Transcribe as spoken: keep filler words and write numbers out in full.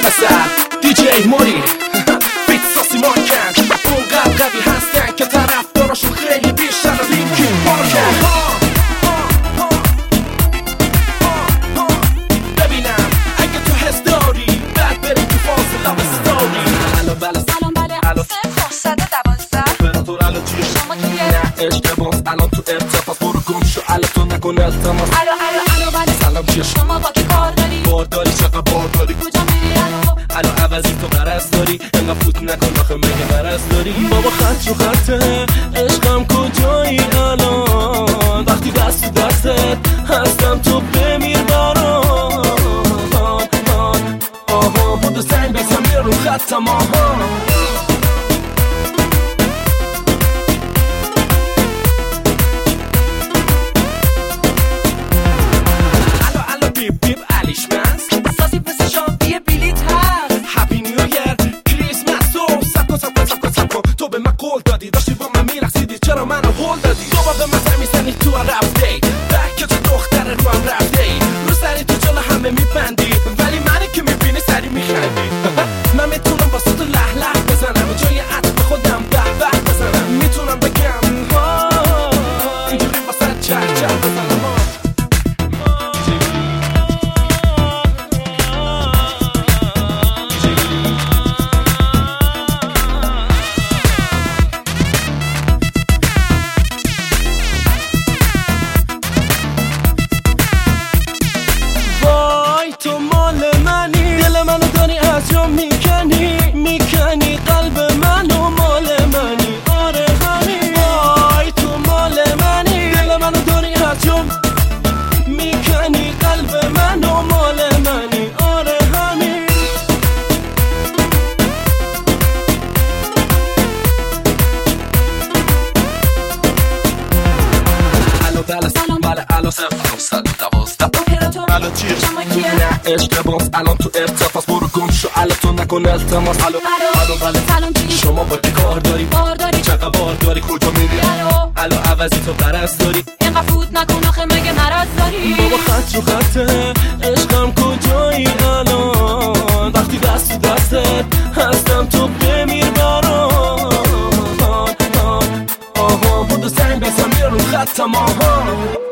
پسر دی جی موری بیت ساسی مارکن اونقدر قوی هستن که طرفداراشون خیلی بیشتر از لینکین پارکن. ببینم اگه تو حس داری بعد بریم تو فاز لاو استوری. الو بله سلام بله الو صد دوازده اپراتور الو چیه شما کیه؟ نه اشتباس الان تو ارتفاع برو گم شو الو تو نکن التماس. الو الو الو بله سلام چیه شما با کی کار داری؟ بار داری چقدر بار داری کجا میری الو؟ الو عوضی تو قرص داری انقدر فوت نکن آخه مگه قرص داری. بابا خط رو خطه عشقم کجایی الان وقتی دست تو دستت هستم تو بمیر برام. آها بودو سنگ بزن بیا رو خطم آها. چرا منو هول دادی دوبار به من زمین میزنی تو رفته ای بک که تو دختر رو هم رفته ای رو سری تو جلو همه میبندی ولی منی که میبینی سری میخندی. من میتونم واسه تو لح لح بزنم جای عطف خودم به به بزنم میتونم بگم اینجوری واسه چه چه بزنم. تو مال منی دل منو داری از جا میکنی میکنی قلب منو مال منی آره همین. وای تو مال منی دل منو داری از جا میکنی قلب منو مال منی آره همین. الو بله بله الو صفر صد دوازده الو چیه شما کیه؟ نه اشتباس الان تو ارتفاع برو گم شو الو تو نکن التماس. الو الو بله سلام چی؟ شما با کی کار داری؟ بار داری چقدر بار داری کجا میری؟ الو الو عوضی تو قرص داری اینقدر فوت نکن آخه مگه مرض داری؟ بابا خط رو خطه عشقم کجایی الان وقتی دست تو دستت هستم تو بمیر برام. آها بودو سنگ بزن بیا رو خطم آها.